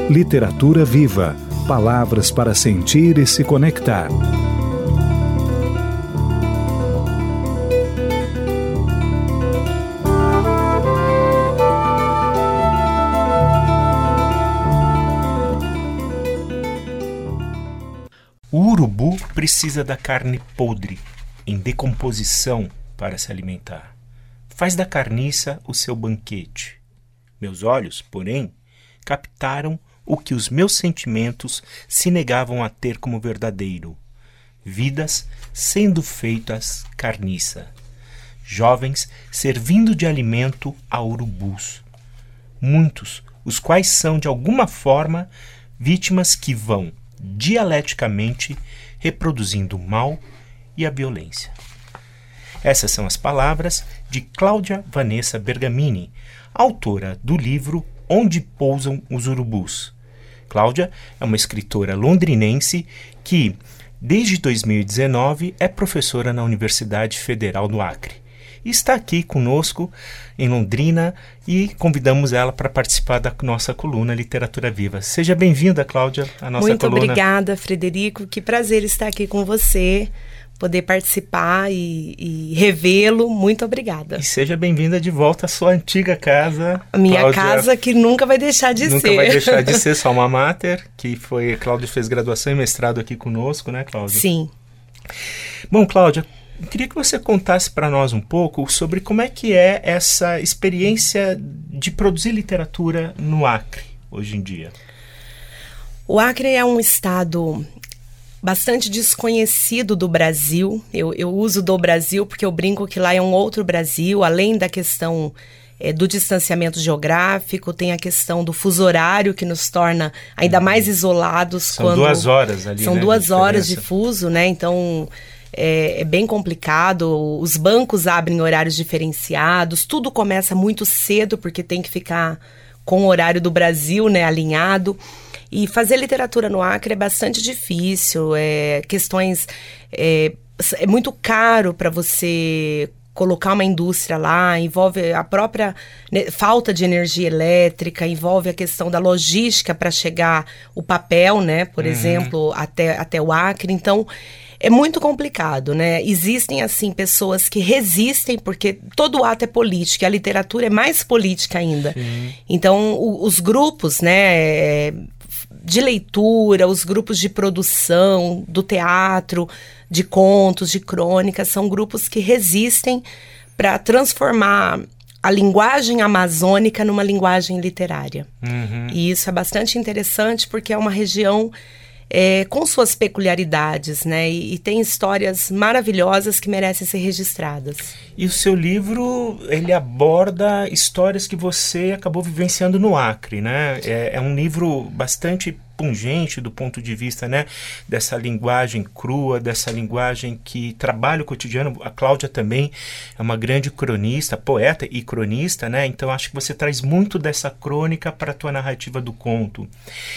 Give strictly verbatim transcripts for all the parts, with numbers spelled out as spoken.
Literatura Viva. Palavras para sentir e se conectar. O urubu precisa da carne podre, em decomposição, para se alimentar. Faz da carniça o seu banquete. Meus olhos, porém, captaram o que os meus sentimentos se negavam a ter como verdadeiro. Vidas sendo feitas carniça. Jovens servindo de alimento a urubus. Muitos, os quais são, de alguma forma, vítimas que vão, dialeticamente, reproduzindo o mal e a violência. Essas são as palavras de Cláudia Vanessa Bergamini, autora do livro Onde Pousam os Urubus. Cláudia é uma escritora londrinense que, desde dois mil e dezenove, é professora na Universidade Federal do Acre. E está aqui conosco em Londrina e convidamos ela para participar da nossa coluna Literatura Viva. Seja bem-vinda, Cláudia, à nossa Muito coluna. Muito obrigada, Frederico. Que prazer estar aqui com você, poder participar e, e revê-lo. Muito obrigada. E seja bem-vinda de volta à sua antiga casa. A minha Cláudia, casa que nunca vai deixar de nunca ser. Nunca vai deixar de ser, sua alma mater, que foi, a Cláudia fez graduação e mestrado aqui conosco, né, Cláudia? Sim. Bom, Cláudia, eu queria que você contasse para nós um pouco sobre como é que é essa experiência de produzir literatura no Acre, hoje em dia. O Acre é um estado bastante desconhecido do Brasil. Eu, eu uso do Brasil porque eu brinco que lá é um outro Brasil, além da questão é, do distanciamento geográfico, tem a questão do fuso horário que nos torna ainda mais isolados. São quando, duas horas ali, São né, duas de horas de fuso, né? Então é, é bem complicado. Os bancos abrem horários diferenciados, tudo começa muito cedo porque tem que ficar com o horário do Brasil, né, alinhado. E fazer literatura no Acre é bastante difícil, é, questões, é, é muito caro para você colocar uma indústria lá, envolve a própria né, falta de energia elétrica, envolve a questão da logística para chegar o papel, né, por uhum. exemplo, até, até o Acre. Então, é muito complicado, né? Existem, assim, pessoas que resistem, porque todo ato é político, e a literatura é mais política ainda. Sim. Então, o, os grupos, né, de leitura, os grupos de produção, do teatro, de contos, de crônicas, são grupos que resistem para transformar a linguagem amazônica numa linguagem literária. Uhum. E isso é bastante interessante, porque é uma região É, com suas peculiaridades, né? E, e tem histórias maravilhosas que merecem ser registradas. E o seu livro, ele aborda histórias que você acabou vivenciando no Acre, né? É, é um livro bastante pungente do ponto de vista, né, dessa linguagem crua, dessa linguagem que trabalha o cotidiano. A Cláudia também é uma grande cronista, poeta e cronista, né? Então acho que você traz muito dessa crônica para a tua narrativa do conto.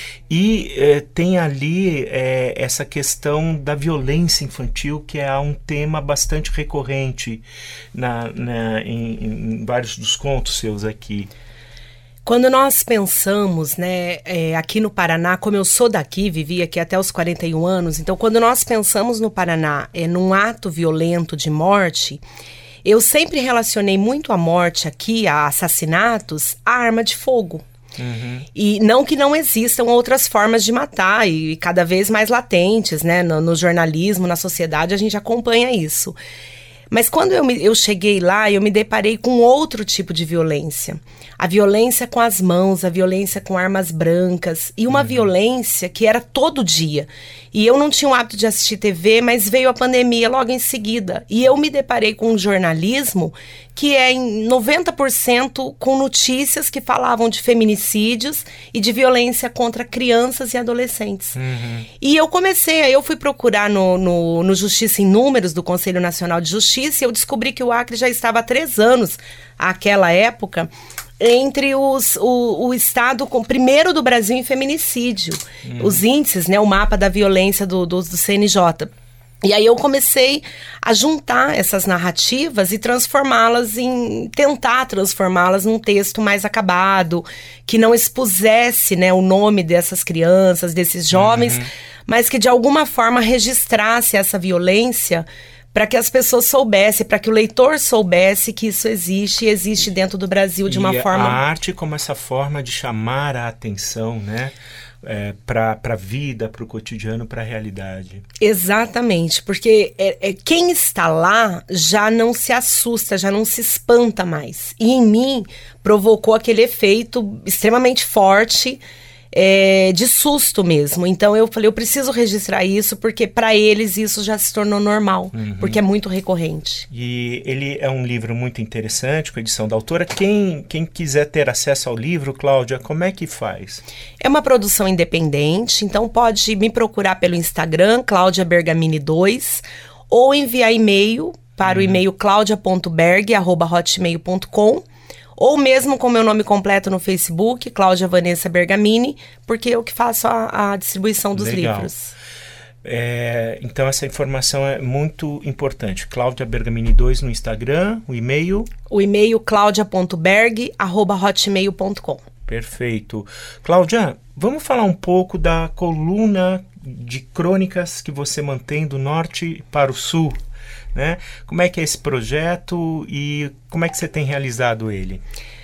E eh, tem ali eh, essa questão da violência infantil, que é um tema bastante recorrente na, na, em, em vários dos contos seus aqui. Quando nós pensamos, né, é, aqui no Paraná, como eu sou daqui, vivi aqui até os quarenta e um anos, então quando nós pensamos no Paraná é, num ato violento de morte, eu sempre relacionei muito a morte aqui, a assassinatos, à arma de fogo. Uhum. E não que não existam outras formas de matar, e cada vez mais latentes, né, no, no jornalismo, na sociedade, a gente acompanha isso. Mas quando eu, me, eu cheguei lá, eu me deparei com outro tipo de violência. A violência com as mãos, a violência com armas brancas. E uma uhum. violência que era todo dia. E eu não tinha o hábito de assistir T V, mas veio a pandemia logo em seguida. E eu me deparei com um jornalismo que é em noventa por cento com notícias que falavam de feminicídios e de violência contra crianças e adolescentes. Uhum. E eu comecei, aí eu fui procurar no, no, no Justiça em Números do Conselho Nacional de Justiça, e eu descobri que o Acre já estava há três anos, àquela época, entre os, o, o estado com, primeiro do Brasil em feminicídio. Uhum. Os índices, né, o mapa da violência do, do, do C N J. E aí eu comecei a juntar essas narrativas e transformá-las em... tentar transformá-las num texto mais acabado, que não expusesse, né, o nome dessas crianças, desses jovens, uhum. mas que de alguma forma registrasse essa violência para que as pessoas soubessem, para que o leitor soubesse que isso existe e existe dentro do Brasil de uma e forma... a arte como essa forma de chamar a atenção, né? É, para a vida, para o cotidiano, para a realidade. Exatamente, porque é, é, quem está lá já não se assusta, já não se espanta mais. E em mim provocou aquele efeito extremamente forte, é, de susto mesmo. Então eu falei, eu preciso registrar isso, porque para eles isso já se tornou normal, uhum. porque é muito recorrente. E ele é um livro muito interessante, com a edição da autora. Quem, quem quiser ter acesso ao livro, Cláudia, como é que faz? É uma produção independente, então pode me procurar pelo Instagram, Cláudia Bergamini dois, ou enviar e-mail para uhum. o e-mail claudia ponto berg arroba hotmail ponto com, ou mesmo com meu nome completo no Facebook, Cláudia Vanessa Bergamini, porque eu que faço a, a distribuição dos Legal. livros. É, então essa informação é muito importante. Cláudia Bergamini dois no Instagram, o e-mail? O e-mail claudia ponto berg arroba hotmail ponto com. Perfeito. Cláudia, vamos falar um pouco da coluna de crônicas que você mantém do norte para o sul, né? Como é que é esse projeto e como é que você tem realizado ele?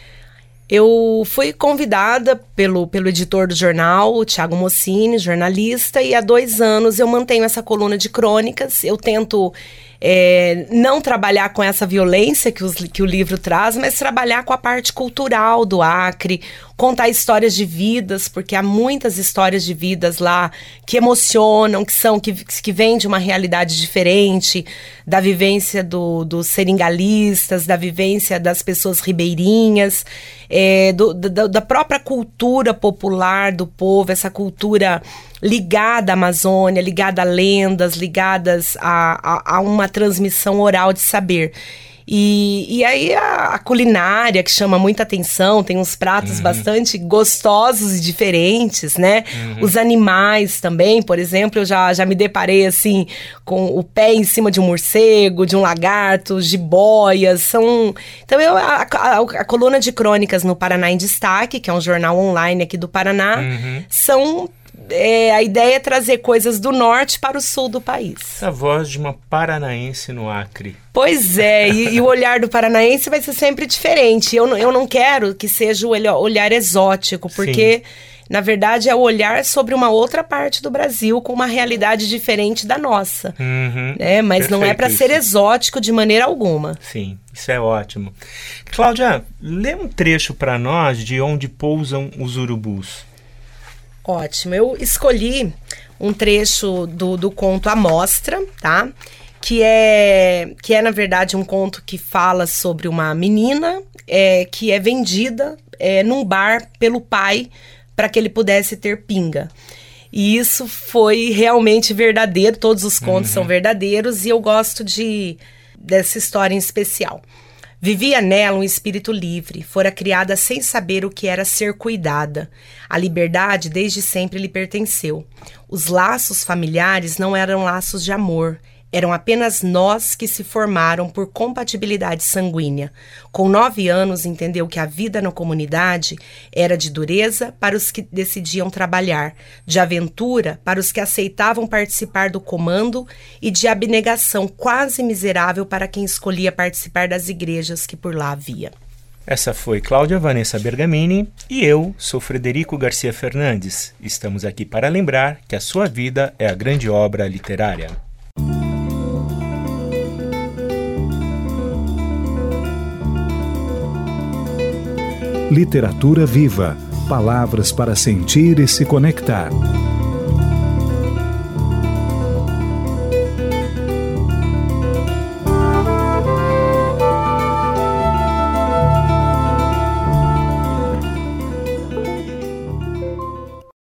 Eu fui convidada pelo, pelo editor do jornal, o Thiago Mossini, jornalista, e há dois anos eu mantenho essa coluna de crônicas. Eu tento é, não trabalhar com essa violência que, os, que o livro traz, mas trabalhar com a parte cultural do Acre, contar histórias de vidas, porque há muitas histórias de vidas lá que emocionam, que são, que, que vêm de uma realidade diferente, da vivência do, dos seringalistas, da vivência das pessoas ribeirinhas, é, do, da, da própria cultura popular do povo, essa cultura ligada à Amazônia, ligada a lendas, ligadas a, a, a uma transmissão oral de saber. E, e aí a, a culinária, que chama muita atenção, tem uns pratos uhum. bastante gostosos e diferentes, né? Uhum. Os animais também, por exemplo, eu já, já me deparei assim com o pé em cima de um morcego, de um lagarto, jiboias, são... Então eu, a, a, a coluna de crônicas no Paraná em Destaque, que é um jornal online aqui do Paraná, uhum. são... É, a ideia é trazer coisas do norte para o sul do país. A voz de uma paranaense no Acre. Pois é, e, e o olhar do paranaense vai ser sempre diferente. Eu, eu não quero que seja o olhar exótico, porque, Sim. na verdade, é o olhar sobre uma outra parte do Brasil, com uma realidade diferente da nossa. Uhum, né? Mas não é para ser exótico de maneira alguma. Sim, isso é ótimo. Cláudia, lê um trecho para nós de Onde Pousam os Urubus. Ótimo, eu escolhi um trecho do, do conto A Mostra, tá? Que é, que é, na verdade, um conto que fala sobre uma menina é, que é vendida é, num bar pelo pai para que ele pudesse ter pinga. E isso foi realmente verdadeiro, todos os contos uhum. são verdadeiros, e eu gosto de, dessa história em especial. Vivia nela um espírito livre, fora criada sem saber o que era ser cuidada. A liberdade desde sempre lhe pertenceu. Os laços familiares não eram laços de amor, eram apenas nós que se formaram por compatibilidade sanguínea. Com nove anos entendeu que a vida na comunidade era de dureza para os que decidiam trabalhar, de aventura para os que aceitavam participar do comando e de abnegação quase miserável para quem escolhia participar das igrejas que por lá havia. Essa foi Cláudia Vanessa Bergamini e eu sou Frederico Garcia Fernandes. Estamos aqui para lembrar que a sua vida é a grande obra literária. Literatura viva. Palavras para sentir e se conectar.